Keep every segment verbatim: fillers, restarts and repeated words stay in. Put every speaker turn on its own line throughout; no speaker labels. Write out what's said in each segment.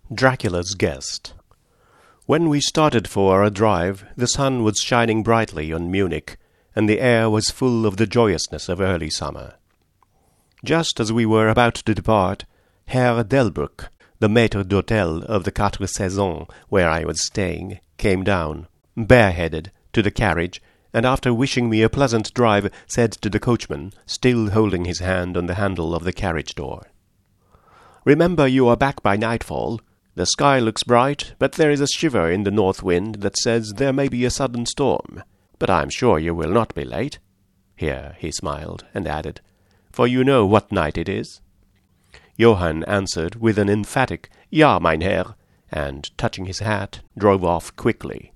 Dracula's Guest. When we started for our drive, the sun was shining brightly on Munich, and the air was full of the joyousness of early summer. Just as we were about to depart, Herr Delbruck, the maître d'hôtel of the Quatre Saisons, where I was staying, came down, bareheaded, to the carriage, and after wishing me a pleasant drive, said to the coachman, still holding his hand on the handle of the carriage door, "Remember you are back by nightfall. The sky looks bright, but there is a shiver in the north wind that says there may be a sudden storm. But I am sure you will not be late." Here he smiled, and added, "For you know what night it is." Johann answered with an emphatic "Ja, mein Herr," and, touching his hat, drove off quickly.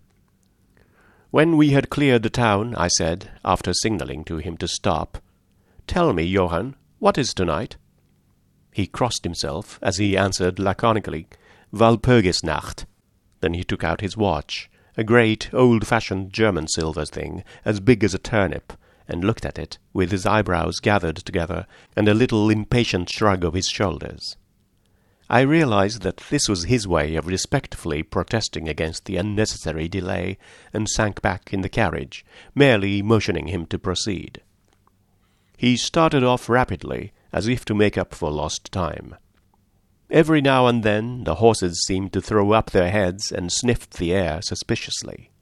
When we had cleared the town, I said, after signalling to him to stop, "Tell me, Johann, what is tonight?" He crossed himself as he answered laconically, "Walpurgisnacht." Then he took out his watch, a great, old-fashioned German silver thing, as big as a turnip, and looked at it, with his eyebrows gathered together, and a little impatient shrug of his shoulders. I realized that this was his way of respectfully protesting against the unnecessary delay, and sank back in the carriage, merely motioning him to proceed. He started off rapidly, as if to make up for lost time. Every now and then the horses seemed to throw up their heads and sniffed the air suspiciously.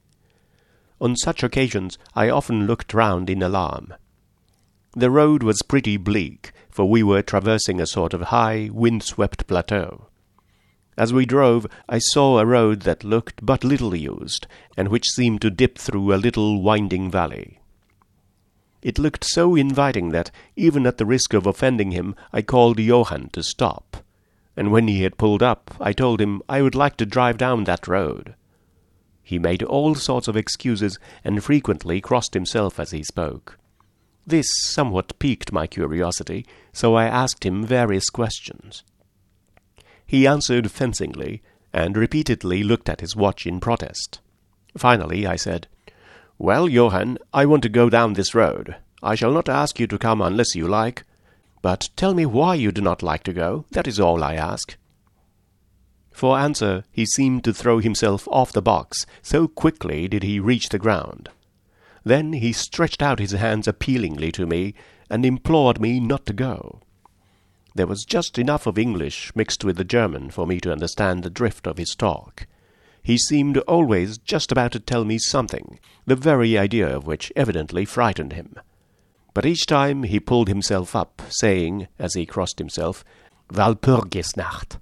On such occasions I often looked round in alarm. The road was pretty bleak, for we were traversing a sort of high, wind-swept plateau. As we drove, I saw a road that looked but little used, and which seemed to dip through a little winding valley. It looked so inviting that, even at the risk of offending him, I called Johann to stop, and when he had pulled up, I told him I would like to drive down that road. He made all sorts of excuses, and frequently crossed himself as he spoke. This somewhat piqued my curiosity, so I asked him various questions. He answered fencingly, and repeatedly looked at his watch in protest. Finally I said, "Well, Johann, I want to go down this road. I shall not ask you to come unless you like. But tell me why you do not like to go, that is all I ask." For answer he seemed to throw himself off the box, so quickly did he reach the ground. Then he stretched out his hands appealingly to me, and implored me not to go. There was just enough of English mixed with the German for me to understand the drift of his talk. He seemed always just about to tell me something, the very idea of which evidently frightened him. But each time he pulled himself up, saying, as he crossed himself, "Walpurgisnacht."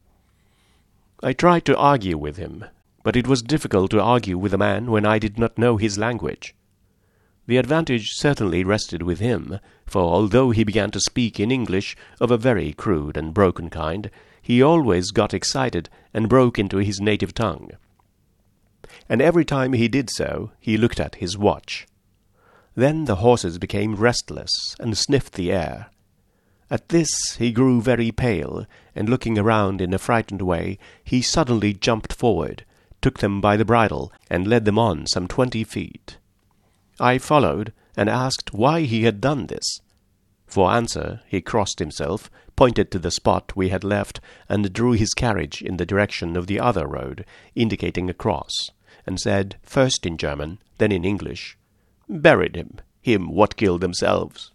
I tried to argue with him, but it was difficult to argue with a man when I did not know his language. The advantage certainly rested with him, for although he began to speak in English of a very crude and broken kind, he always got excited and broke into his native tongue. And every time he did so, he looked at his watch. Then the horses became restless and sniffed the air. At this he grew very pale, and looking around in a frightened way, he suddenly jumped forward, took them by the bridle, and led them on some twenty feet. I followed, and asked why he had done this. For answer he crossed himself, pointed to the spot we had left, and drew his carriage in the direction of the other road, indicating a cross, and said, first in German, then in English, "Buried him, him what killed themselves."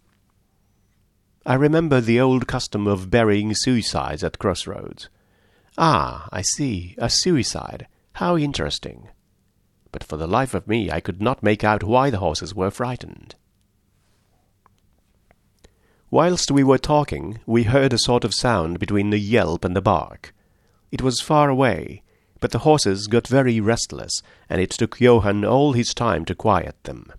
I remember the old custom of burying suicides at crossroads. Ah, I see, a suicide. How interesting. But for the life of me I could not make out why the horses were frightened. Whilst we were talking, we heard a sort of sound between the yelp and the bark. It was far away, but the horses got very restless, and it took Johann all his time to quiet them.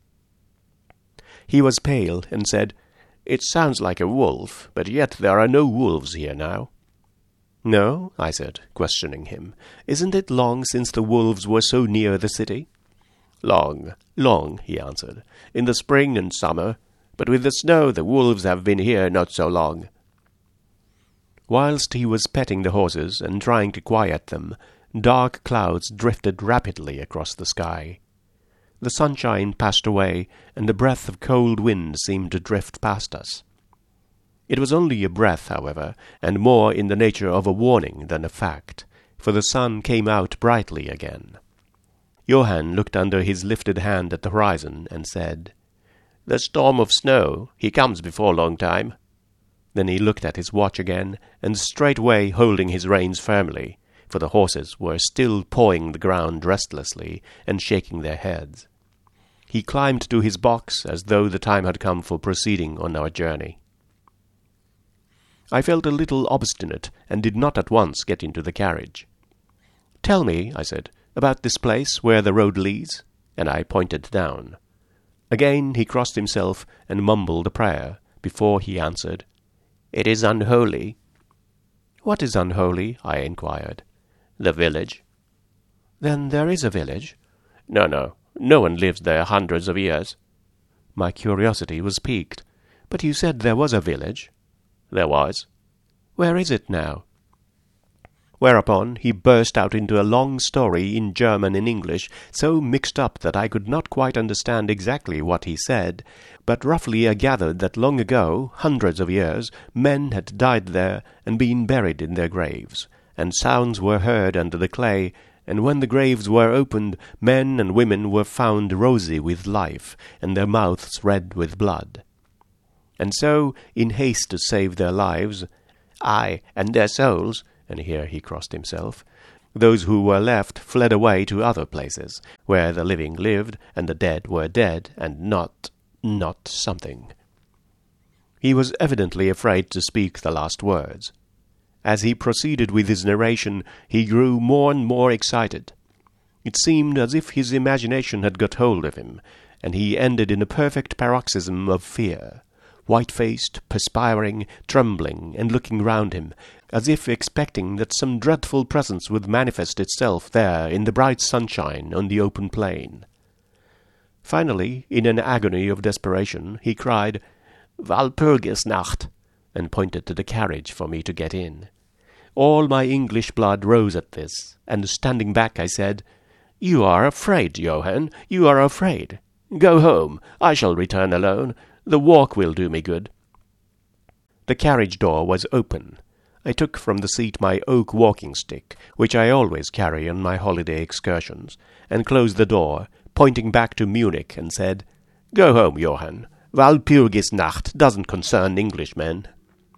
He was pale, and said, "It sounds like a wolf, but yet there are no wolves here now." "No?" I said, questioning him. "Isn't it long since the wolves were so near the city?" "Long, long," he answered, "in the spring and summer, but with the snow the wolves have been here not so long." Whilst he was petting the horses and trying to quiet them, dark clouds drifted rapidly across the sky. The sunshine passed away, and a breath of cold wind seemed to drift past us. It was only a breath, however, and more in the nature of a warning than a fact, for the sun came out brightly again. Johann looked under his lifted hand at the horizon and said, "The storm of snow, he comes before long time." Then he looked at his watch again, and straightway holding his reins firmly, for the horses were still pawing the ground restlessly and shaking their heads. He climbed to his box as though the time had come for proceeding on our journey. I felt a little obstinate and did not at once get into the carriage. "Tell me," I said, "about this place where the road leads," and I pointed down. Again he crossed himself and mumbled a prayer before he answered, "It is unholy." "What is unholy?" I inquired. "The village." "Then there is a village?" "No, no. No one lives there hundreds of years." My curiosity was piqued. "But you said there was a village." "There was." "Where is it now?" Whereupon he burst out into a long story in German and English, so mixed up that I could not quite understand exactly what he said, but roughly I gathered that long ago, hundreds of years, men had died there and been buried in their graves, and sounds were heard under the clay, and when the graves were opened, men and women were found rosy with life, and their mouths red with blood. And so, in haste to save their lives, aye, and their souls, and here he crossed himself, those who were left fled away to other places, where the living lived, and the dead were dead, and not, not something. He was evidently afraid to speak the last words. As he proceeded with his narration, he grew more and more excited. It seemed as if his imagination had got hold of him, and he ended in a perfect paroxysm of fear, white-faced, perspiring, trembling, and looking round him, as if expecting that some dreadful presence would manifest itself there in the bright sunshine on the open plain. Finally, in an agony of desperation, he cried, "Walpurgisnacht," and pointed to the carriage for me to get in. All my English blood rose at this, and standing back I said, "You are afraid, Johann, you are afraid. Go home, I shall return alone. The walk will do me good." The carriage door was open. I took from the seat my oak walking-stick, which I always carry on my holiday excursions, and closed the door, pointing back to Munich, and said, "Go home, Johann. Walpurgisnacht doesn't concern Englishmen."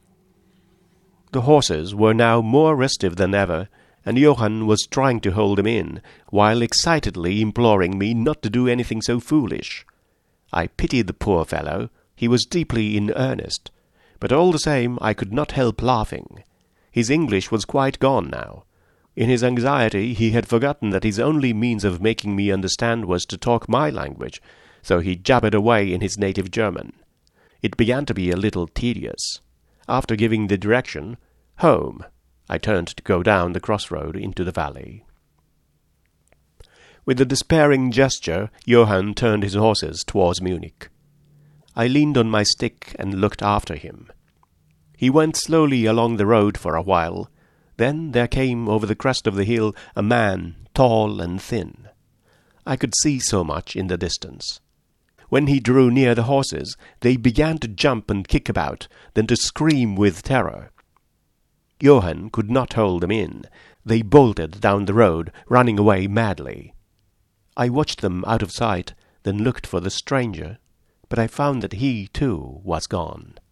The horses were now more restive than ever, and Johann was trying to hold them in, while excitedly imploring me not to do anything so foolish. I pitied the poor fellow. He was deeply in earnest, but all the same I could not help laughing. His English was quite gone now. In his anxiety he had forgotten that his only means of making me understand was to talk my language, so he jabbered away in his native German. It began to be a little tedious. After giving the direction, "Home," I turned to go down the crossroad into the valley. With a despairing gesture, Johann turned his horses towards Munich. I leaned on my stick and looked after him. He went slowly along the road for a while. Then there came over the crest of the hill a man, tall and thin. I could see so much in the distance. When he drew near the horses, they began to jump and kick about, then to scream with terror. Johann could not hold them in. They bolted down the road, running away madly. I watched them out of sight, then looked for the stranger, but I found that he, too, was gone.